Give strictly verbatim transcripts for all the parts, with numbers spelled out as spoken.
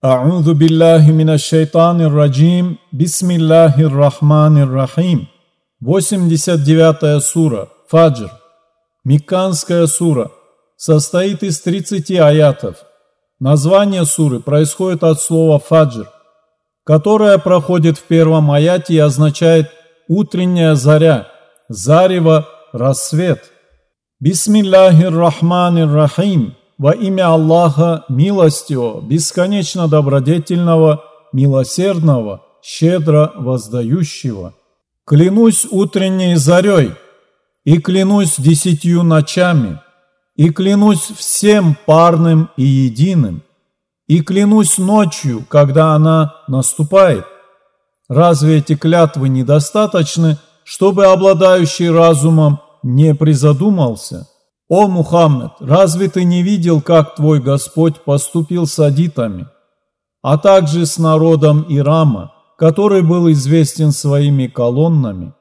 А'удhu билляхи минаш шайтанир раджим. Бисмиллахир рахманир рахим. восемьдесят девятая сура. Фаджр. Мекканская сура. Состоит из тридцати аятов. Название суры происходит от слова «фаджр», которое проходит в первом аяте и означает «утренняя заря», «зарево», «рассвет». Бисмиллахир рахманир рахим. Во имя Аллаха Милостивого, бесконечно добродетельного, милосердного, щедро воздающего. Клянусь утренней зарей, и клянусь десятью ночами, и клянусь всем парным и единым, и клянусь ночью, когда она наступает. Разве эти клятвы недостаточны, чтобы обладающий разумом не призадумался? «О Мухаммед, разве ты не видел, как твой Господь поступил с адитами, а также с народом Ирама, который был известен своими колоннами?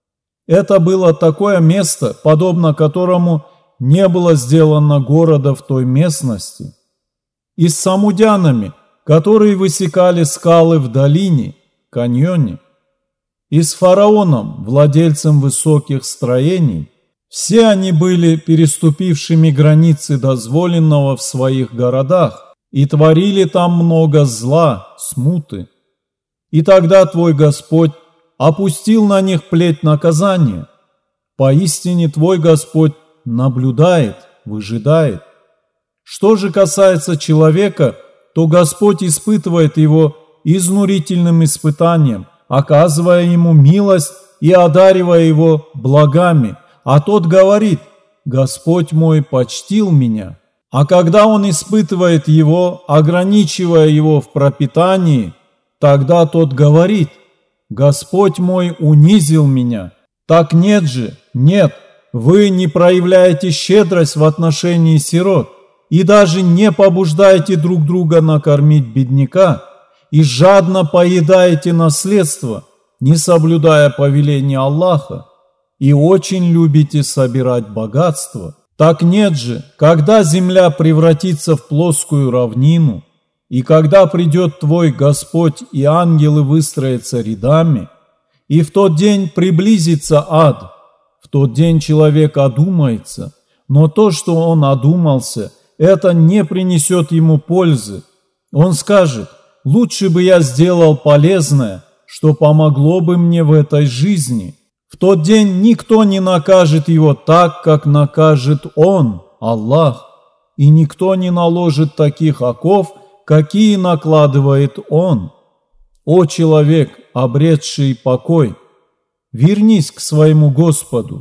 Это было такое место, подобно которому не было сделано города в той местности. И с самудянами, которые высекали скалы в долине, каньоне, и с фараоном, владельцем высоких строений. Все они были переступившими границы дозволенного в своих городах и творили там много зла, смуты. И тогда твой Господь опустил на них плеть наказания. Поистине твой Господь наблюдает, выжидает. Что же касается человека, то Господь испытывает его изнурительным испытанием, оказывая ему милость и одаривая его благами, а тот говорит: «Господь мой почтил меня». А когда он испытывает его, ограничивая его в пропитании, тогда тот говорит: «Господь мой унизил меня». Так нет же, нет, вы не проявляете щедрость в отношении сирот и даже не побуждаете друг друга накормить бедняка и жадно поедаете наследство, не соблюдая повеления Аллаха, и очень любите собирать богатство. Так нет же, когда земля превратится в плоскую равнину, и когда придет твой Господь и ангелы выстроятся рядами, и в тот день приблизится ад, в тот день человек одумается, но то, что он одумался, это не принесет ему пользы. Он скажет: лучше бы я сделал полезное, что помогло бы мне в этой жизни. В тот день никто не накажет его так, как накажет Он, Аллах, и никто не наложит таких оков, какие накладывает Он. О человек, обретший покой, вернись к своему Господу.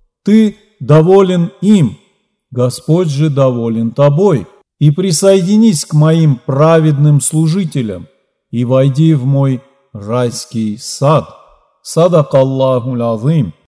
Ты доволен им, Господь же доволен тобой, и присоединись к моим праведным служителям и войди в мой райский сад. صدق الله العظيم.